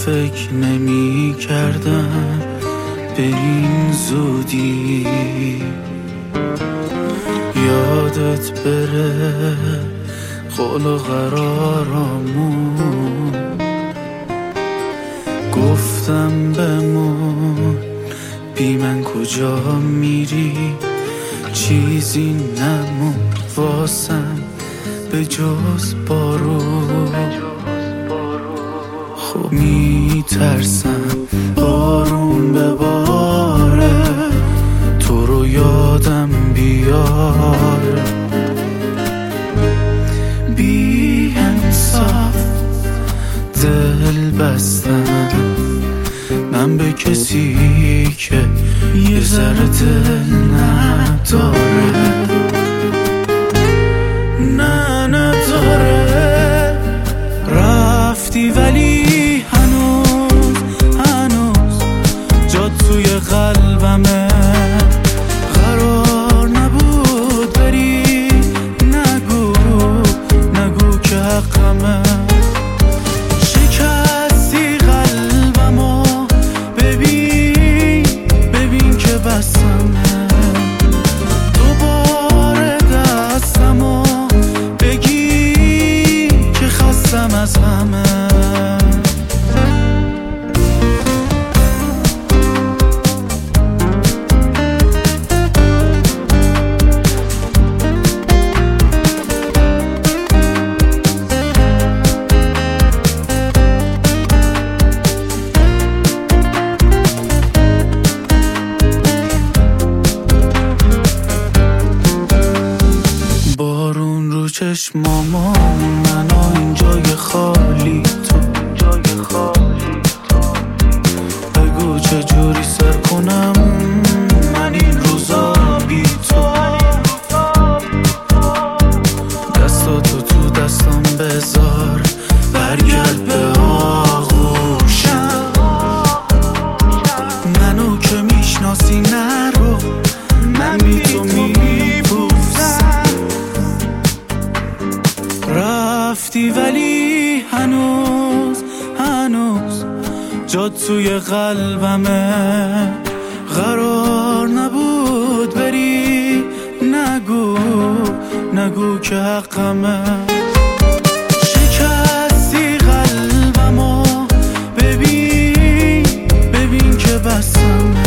فکر نمی کردم به این زودی یادت بره قول و قرارامون. گفتم بمون بی من کجا میری، چیزی نمون واسم به جز بارون. خب میترسم بارون بباره تو رو یادم بیاره. بی انصاف دل بستم من به کسی که یه ذره دل نداره. نه نداره. رفتی ولی هنوز جات توی قلبمه. قرار نبود بری، نگو که حقمه. شکستی قلبمو ببین که بسمه. دوباره دستمو بگی که خستم از همه. بارون رو چشمامو منو این جای خالی تو. بگو چجوری سر کنم من این روزا بی تو. دستاتو تو دستام بذار برگرد به آغوشم. منو که میشناسی نرو من بی تو میبوسم. رفتی ولی هنوز جات توی قلبمه. قرار نبود بری، نگو که حقمه. شکستی قلبمو ببین که بسمه.